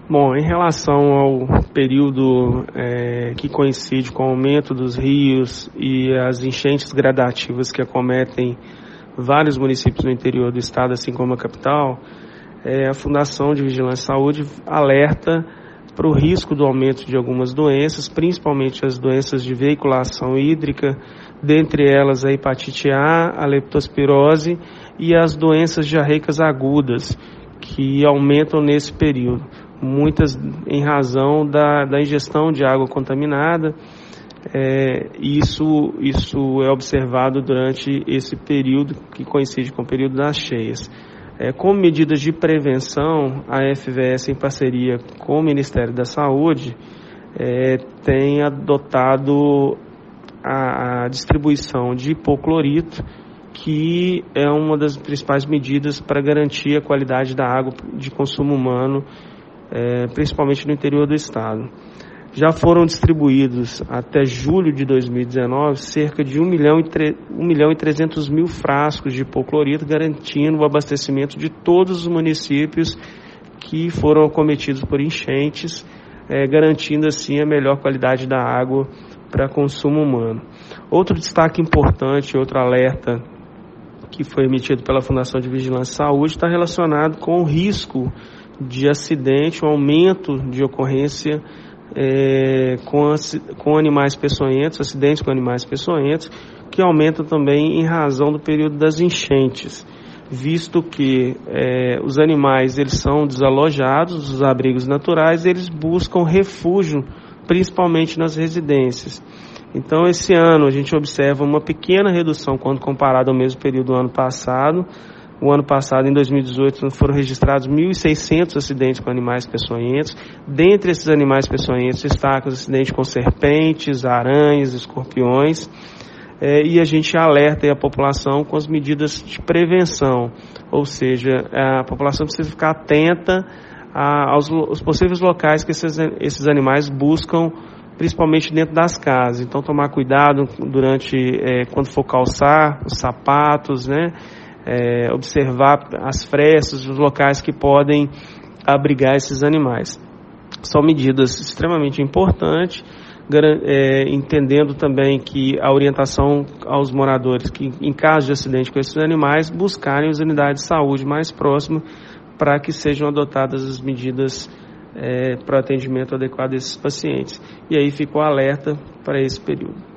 Bom, em relação ao período que coincide com o aumento dos rios e as enchentes gradativas que acometem vários municípios no interior do estado, assim como a capital, a Fundação de Vigilância e Saúde alerta para o risco do aumento de algumas doenças, principalmente as doenças de veiculação hídrica, dentre elas a hepatite A, a leptospirose e as doenças diarreicas agudas, que aumentam nesse período, muitas em razão da ingestão de água contaminada. Isso é observado durante esse período que coincide com o período das cheias. Como medidas de prevenção, a FVS, em parceria com o Ministério da Saúde, tem adotado a distribuição de hipoclorito, que é uma das principais medidas para garantir a qualidade da água de consumo humano, principalmente no interior do estado. Já foram distribuídos até julho de 2019 cerca de 1 milhão e 300 mil frascos de hipoclorito, garantindo o abastecimento de todos os municípios que foram acometidos por enchentes, garantindo assim a melhor qualidade da água para consumo humano. Outro destaque importante, outro alerta que foi emitido pela Fundação de Vigilância e Saúde está relacionado com o risco de acidente, o aumento de ocorrência com animais peçonhentos, acidentes com animais peçonhentos, que aumentam também em razão do período das enchentes, visto que os animais eles são desalojados dos abrigos naturais, eles buscam refúgio, principalmente nas residências. Então, esse ano a gente observa uma pequena redução quando comparado ao mesmo período do ano passado. O ano passado, em 2018, foram registrados 1.600 acidentes com animais peçonhentos. Dentre esses animais peçonhentos, destacam os acidentes com serpentes, aranhas, escorpiões. E a gente alerta a população com as medidas de prevenção. Ou seja, a população precisa ficar atenta aos possíveis locais que esses animais buscam, principalmente dentro das casas. Então, tomar cuidado quando for calçar os sapatos, né? Observar as frestas, os locais que podem abrigar esses animais. São medidas extremamente importantes, entendendo também que a orientação aos moradores que, em caso de acidente com esses animais, buscarem as unidades de saúde mais próximas para que sejam adotadas as medidas para o atendimento adequado desses pacientes. E aí fica o alerta para esse período.